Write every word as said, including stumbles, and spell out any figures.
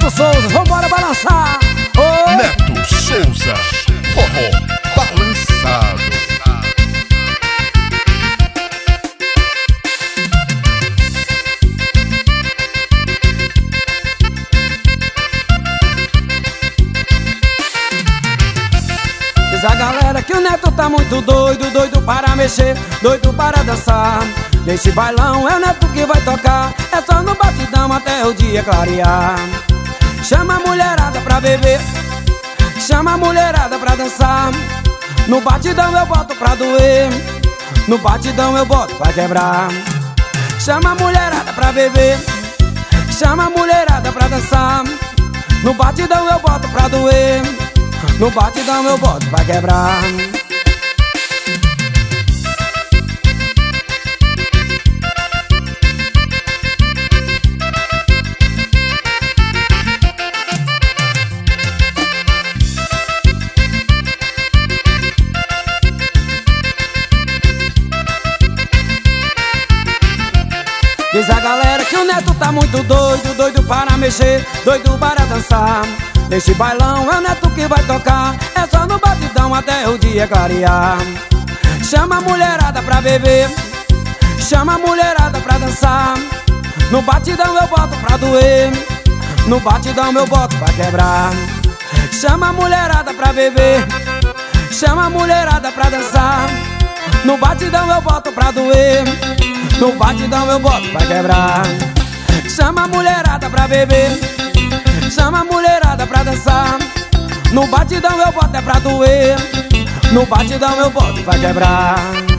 Neto Souza, vambora balançar. Oh. Neto Souza, forró balançado. Diz a galera que o Neto tá muito doido, doido para mexer, doido para dançar. Neste bailão é o Neto que vai tocar, é só no batidão até o dia clarear. Chama a mulherada pra beber, chama a mulherada pra dançar. No batidão eu boto pra doer, no batidão eu boto pra quebrar. Chama a mulherada pra beber, chama a mulherada pra dançar. No batidão eu boto pra doer, no batidão eu boto pra quebrar. Diz a galera que o Neto tá muito doido, doido para mexer, doido para dançar. Neste bailão é o Neto que vai tocar, é só no batidão até o dia clarear. Chama a mulherada pra beber, chama a mulherada pra dançar. No batidão eu boto pra doer, no batidão eu boto pra quebrar. Chama a mulherada pra beber, chama a mulherada pra dançar. No batidão eu boto pra doer, no batidão eu boto pra quebrar. Chama a mulherada pra beber, chama a mulherada pra dançar. No batidão eu boto é pra doer, no batidão eu boto pra quebrar.